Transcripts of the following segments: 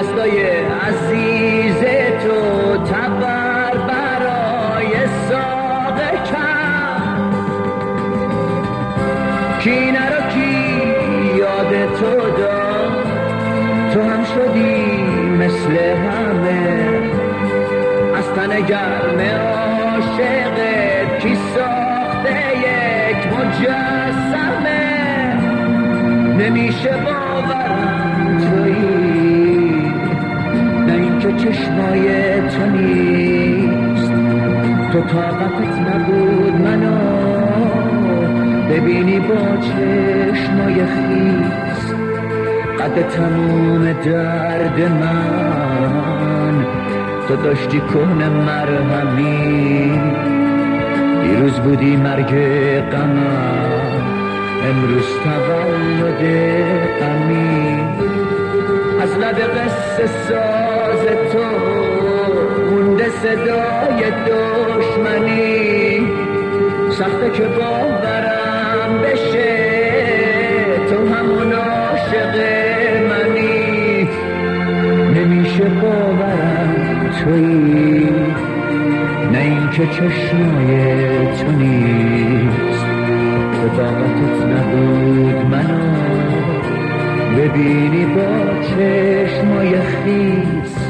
دستای عزیز تو تبر برای ساقه کرد، کی نرو کی یاد تو داد، تو هم شدی مثل همه، از تن گرم عاشقت کی ساخته یک مجسمه، نمیشه باورم تویی، نه اینکه چشمای تو نیست، تو طاقتت نبود منو ببینی با چشمای خیس، قد تموم درد من تو داشتی کهنه مرهمی، دیروز بودی مرگ غمم، امروز تولد غمی، از لب قصه ساز تو مونده صدای دشمنی، سخته که باورم بشه تو همون عاشق منی، نمیشه باورم تویی، نه اینکه چشمای تو نیست، تو طاقتت نبود منو ببینی با چشمای خیس.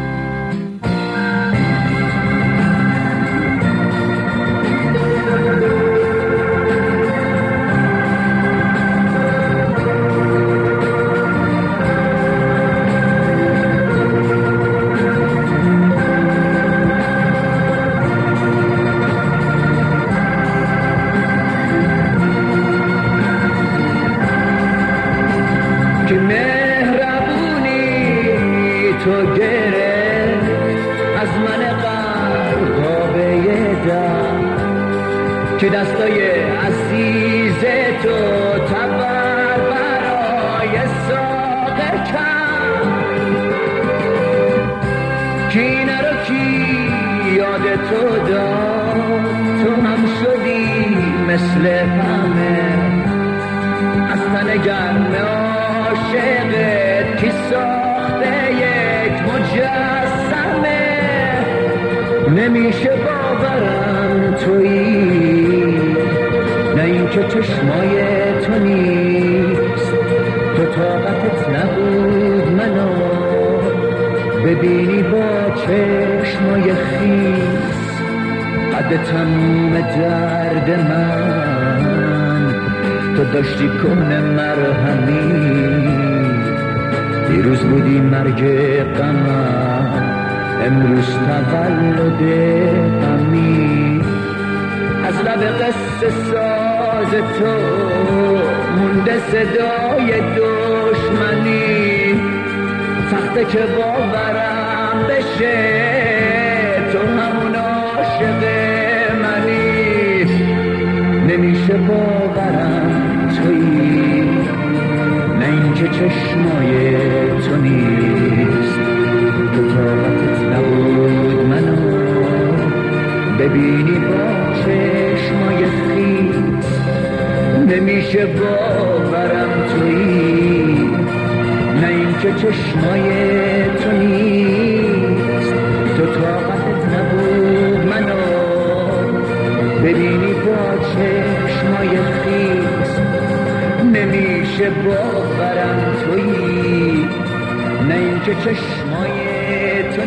که مهربونی تو گرفت از من قرقابه در، که دستای عزیز تو تبر برای ساقه کرد، کی نرو کی یاد تو داد، تو هم شدی مثل همه، از تن گرم عاشقت کی ساخته یک مجسمه، نمیشه باورم تویی، نه اینکه چشمای تو نیست، تو طاقتت نبود منو ببینی با چشمای خیس، قد تموم درد من تو داشتی کهنه مرهمی، دیروز بودی مرگ غمم، امروز تولد غمی، از لب قصه ساز تو مونده صدای دشمنی، سخته که باورم بشه تو همون عاشق منی، نمیشه باورم تویی، نه اینکه چشمای تو نیست، تو طاقتت نبود منو ببینی با چشمای خیس، نمیشه باورم تویی، نه اینکه چشمای تو نیست، تو طاقتت نبود منو ببینی با چشمای خیس، نمیشه باورم تویی، نه اینکه چشمای تو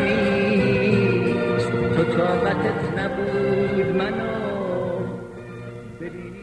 نیست، تو طاقتت نبود منو ببینی